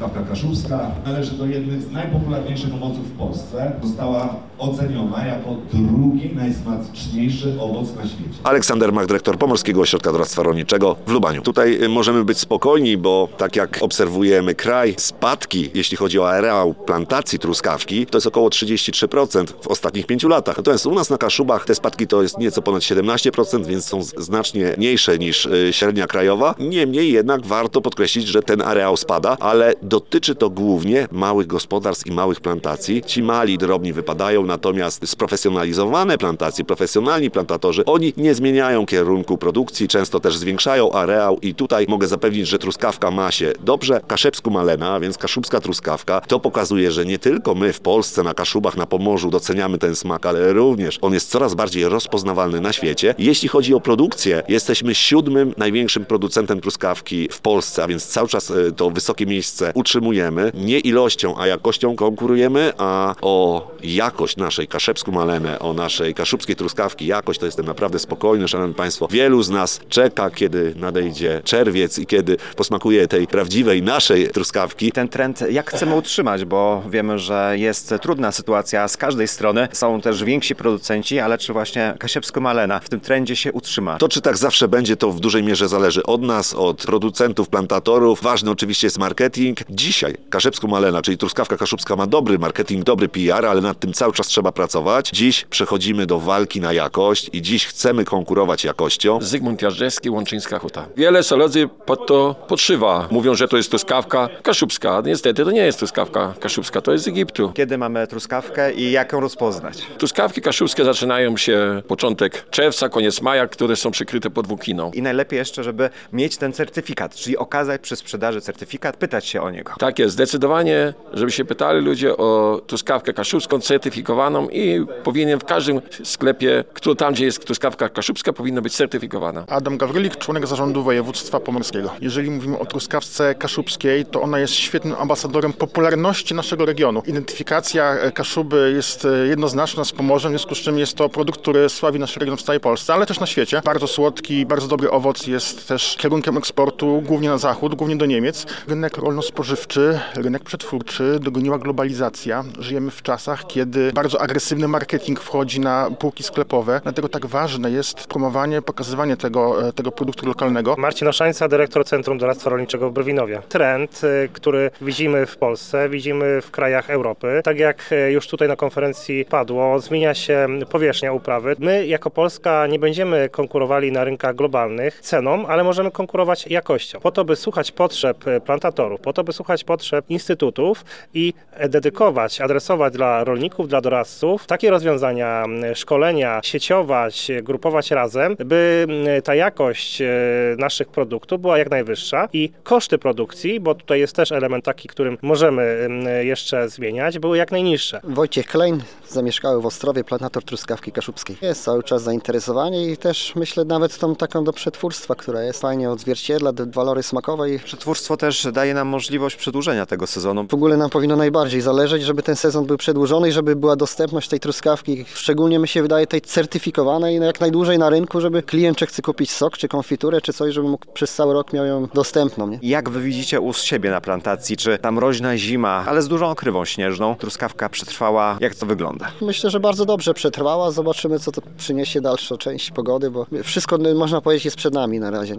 truskawka kaszubska należy do jednych z najpopularniejszych owoców w Polsce. Została oceniona jako drugi najsmaczniejszy owoc na świecie. Aleksander Mach, dyrektor Pomorskiego Ośrodka Doradztwa Rolniczego w Lubaniu. Tutaj możemy być spokojni, bo tak jak obserwujemy kraj, spadki, jeśli chodzi o areał plantacji truskawki, to jest około 33% w ostatnich 5 latach. Natomiast u nas na Kaszubach te spadki to jest nieco ponad 17%, więc są znacznie mniejsze niż średnia krajowa. Niemniej jednak warto podkreślić, że ten areał spada, ale dotyczy to głównie małych gospodarstw i małych plantacji. Ci mali, drobni wypadają, natomiast sprofesjonalizowane plantacje, profesjonalni plantatorzy, oni nie zmieniają kierunku produkcji, często też zwiększają areał i tutaj mogę zapewnić, że truskawka ma się dobrze. Kaszebsku-Malena, a więc kaszubska truskawka, to pokazuje, że nie tylko my w Polsce, na Kaszubach, na Pomorzu doceniamy ten smak, ale również on jest coraz bardziej rozpoznawalny na świecie. Jeśli chodzi o produkcję, jesteśmy 7. największym producentem truskawki w Polsce, a więc cały czas to wysokie miejsce utrzymujemy. Nie ilością, a jakością konkurujemy, a o jakość naszej kaszebsku-Malenę, o naszej kaszubskiej truskawki, jakość, to jestem naprawdę spokojny, szanowni państwo. Wielu z nas czeka, kiedy nadejdzie czerwiec i kiedy posmakuje tej prawdziwej naszej truskawki. Ten trend jak chcemy utrzymać, bo wiemy, że jest trudna sytuacja z każdej strony. Są też więksi producenci, ale czy właśnie Kaszebsko-Malena w tym trendzie się utrzyma? To czy tak zawsze będzie, to w dużej mierze zależy od nas, od producentów, plantatorów. Ważny oczywiście jest marketing. Dzisiaj Kaszebsko-Malena, czyli truskawka kaszubska, ma dobry marketing, dobry PR, ale nad tym cały czas trzeba pracować. Dziś przechodzimy do walki na jakość i dziś chcemy konkurować jakością. Zygmunt Jażdżewski, Łączyńska Huta. Wiele solodzy pod to podszywa. Mówią, że to jest truskawka kaszubska. Niestety to nie jest truskawka kaszubska, to jest z Egiptu. Kiedy mamy truskawkę i jak ją rozpoznać? Truskawki kaszubskie zaczynają się początek czerwca, koniec maja, które są przykryte podwłókiną. I najlepiej jeszcze, żeby mieć ten certyfikat, czyli okazać przy sprzedaży certyfikat, pytać się o niego. Tak jest, zdecydowanie, żeby się pytali ludzie o truskawkę kaszubską, certyfikowaną i powinien w każdym sklepie, tam gdzie jest truskawka kaszubska, powinna być certyfikowana. Adam Gawrylik, członek zarządu województwa pomorskiego. Jeżeli mówimy o truskawce kaszubskiej, to ona jest świetnym ambasadorem popularności naszego regionu. Identyfikacja Kaszuby jest jednoznaczna z Pomorzem, w związku z czym jest to produkt, który sławi nasz region w całej Polsce, ale też na świecie. Bardzo słodki, bardzo dobry owoc jest też kierunkiem eksportu, głównie na zachód, głównie do Niemiec. Rynek rolno-spożywczy, rynek przetwórczy dogoniła globalizacja. Żyjemy w czasach, kiedy bardzo agresywny marketing wchodzi na półki sklepowe, dlatego tak ważne jest promowanie, pokazywanie tego produktu lokalnego. Marcin Oszańca, dyrektor Centrum Doradztwa Rolniczego w Brwinowie. Trend, który widzimy w Polsce, widzimy w krajach Europy. Tak jak już tutaj na konferencji padło, zmienia się powierzchnia uprawy. My jako Polska nie będziemy konkurowali na rynkach globalnych ceną, ale możemy konkurować jakością. Po to, by słuchać potrzeb plantatorów, po to, by słuchać potrzeb instytutów i dedykować, adresować dla rolników, dla doradców takie rozwiązania, szkolenia, sieciować, grupować razem, by ta jakość naszych produktów była jak najwyższa i koszty produkcji, bo tutaj jest też element taki, którym możemy jeszcze zmieniać, były jak najniższe. Wojciech Klein, zamieszkały w Ostrowie, plantator truskawki kaszubskiej. Jest cały czas zainteresowanie i też myślę nawet tą taką do przetwórstwa, która jest fajnie odzwierciedla walory smakowe. Przetwórstwo też daje nam możliwość przedłużenia tego sezonu. W ogóle nam powinno najbardziej zależeć, żeby ten sezon był przedłużony i żeby była dostępność tej truskawki, szczególnie mi się wydaje tej certyfikowanej jak najdłużej na rynku, żeby klient, czy chce kupić sok, czy konfiturę, czy coś, żeby mógł przez cały rok miał ją dostępną. Nie? Jak wy widzicie u siebie na plantacji, czy ta mroźna zima, ale z dużą okrywą śnieżną, truskawka przetrwała, jak to wygląda? Myślę, że bardzo dobrze przetrwała. Zobaczymy, co to przyniesie dalsza część pogody, bo wszystko, można powiedzieć, jest przed nami na razie.